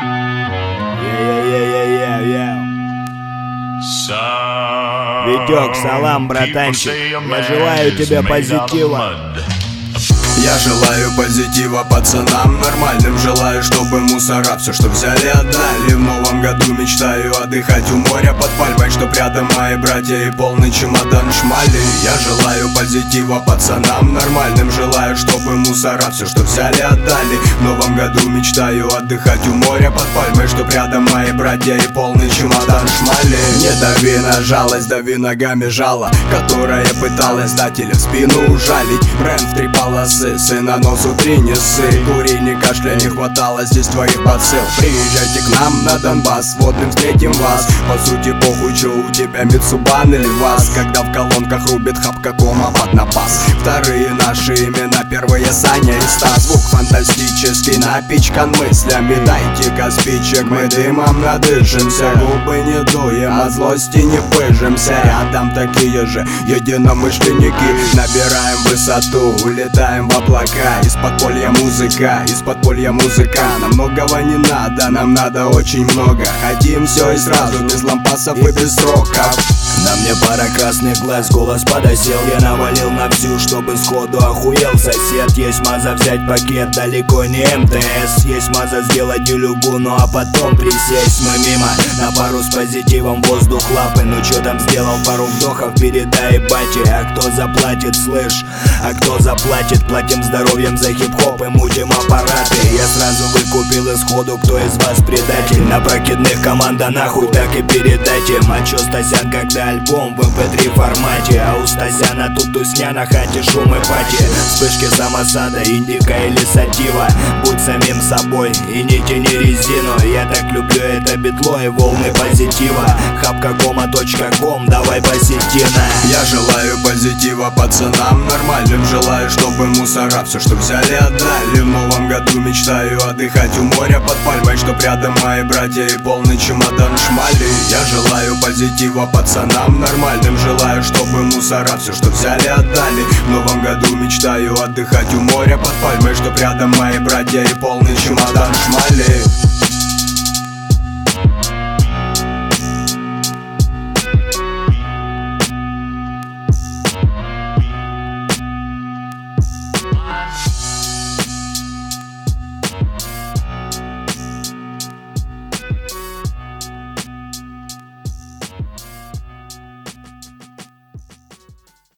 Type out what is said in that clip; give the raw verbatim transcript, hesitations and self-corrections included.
Витек, салам, братанчик. Я желаю тебе позитива. Я желаю позитива пацанам нормальным. Желаю, чтобы мусора все, что взяли, отдали. В новом году мечтаю отдыхать у моря под пальмой, чтоб рядом мои братья и полный чемодан шмали. Я желаю позитива пацанам нормальным. Желаю, чтобы мусора все, что взяли, отдали. В новом году мечтаю отдыхать у моря под пальмой, чтоб рядом мои братья и полный чемодан шмали. Не дави на жалость, дави ногами жало, которая пыталась дать или в спину ужалить. Бренд в три полосы, сын на носу три не ссы. Кури, не кашля, не хватало здесь твоих подсыл. Приезжайте к нам на Донбасс, водным встретим вас. По сути похуй, чё у тебя, Митсубан или ВАЗ. Когда в колонках рубит хапка кома под напас. Вторые наши имена, первые Саня и Стас. Звук фантастический, напичкан мыслями. Дайте-ка спичек, мы дымом надышимся. Губы не дуем, от злости не пыжимся. Рядом такие же единомышленники. Набираем высоту, улетаем в облака. Из подполья музыка, из подполья музыка. Нам многого не надо, нам надо очень много. Хотим все и сразу, без лампасов и без сроков. На мне пара красных глаз, голос подосел. Я навалил на всю, чтобы сходу охуел сосед. Есть маза взять пакет, далеко не МТС. Есть маза сделать дюлюгу, ну а потом присесть. Мы мимо, на пару с позитивом, воздух лапы. Ну чё там сделал, пару вдохов, передай бате. А кто заплатит, слышь, а кто заплатит? Платим здоровьем за хип-хоп и мутим аппараты. Я сразу выкупил исходу, кто из вас предатель. На прокидных команда нахуй, так и передайте. А чё, Стасян, когда альбом в эм пэ три формате? А у Стасяна тут тусня, на хате шум и пати. Вспышки самосада, индика или сатива. Будь самим собой и не тяни резину. Я так люблю это битло и волны позитива. хапка кома точка ком, давай посетина. Я желаю позитива пацанам нормальным. Желаю, чтобы мусора все, что взяли, отдали. В новом году мечтаю отдыхать у моря под пальмой, чтоб рядом мои братья и полный чемодан шмали. Я желаю позитива пацанам нормальным. Желаю, чтобы мусора все, что взяли, отдали. В новом году мечтаю отдыхать у моря под пальмой, чтоб рядом мои братья и полный чемодан шмали.